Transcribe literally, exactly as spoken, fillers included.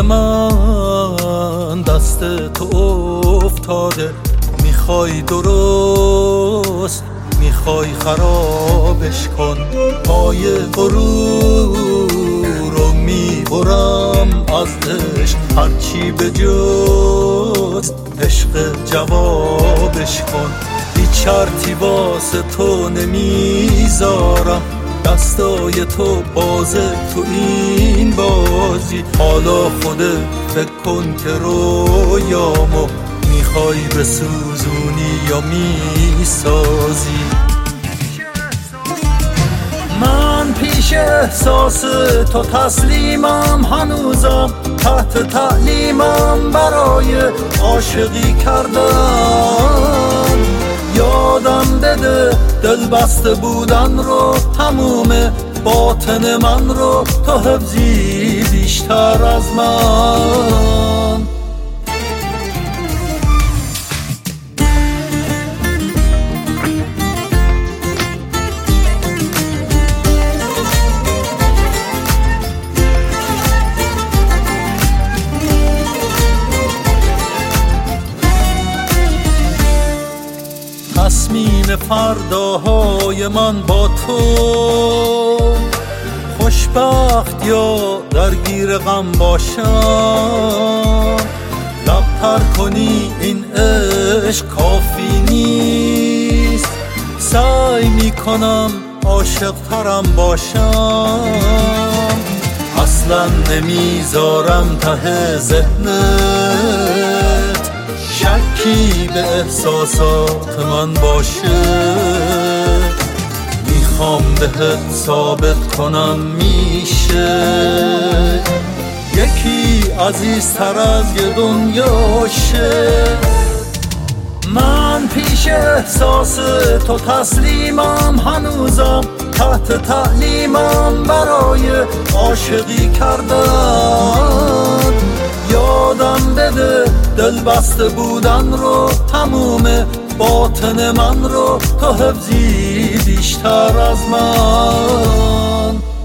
من دست تو افتاده، میخوای درست میخوای خرابش کن. پای غرور رو میبرم از عشق، هرچی به جز عشق جوابش کن. هیچ شرطی واسه تو نمیذارم، دستای تو بازه تو این بازی. حالا خودت فکر کن که رویامو میخوای بسوزونی یا میسازی. من پیش احساس تو تسلیمم، هنوزم تحت تعلیمم برای عاشقی کردن. یادم بده دل بسته بودن رو، تموم باطن من رو تو حفظی بیشتر از من. تصمیم فرداهای من با تو، خوشبخت یا درگیر غم باشم. لبتر کنی این عشق کافی نیست، سعی میکنم عاشق ترم باشم. اصلا نمیذارم ته ذهنت شکی به احساسات من باشه. میخوام بهت ثابت کنم میشه یکی عزیزتر از یه دنیاشه. من پیش احساس تو تسلیمم، هنوزم تحت تعلیمم برای عاشقی کردن. یادم بده دل بسته بودن رو، تموم باطن من رو تو حفظی بیشتر از من.